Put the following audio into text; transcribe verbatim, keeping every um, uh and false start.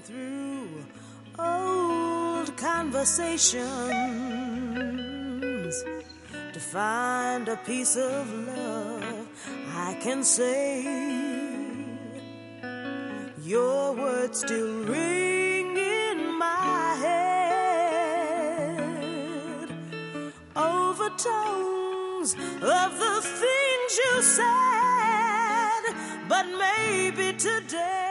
through old conversations to find a piece of love I can say. Your words still ring in my head, overtones of the things you said. But maybe today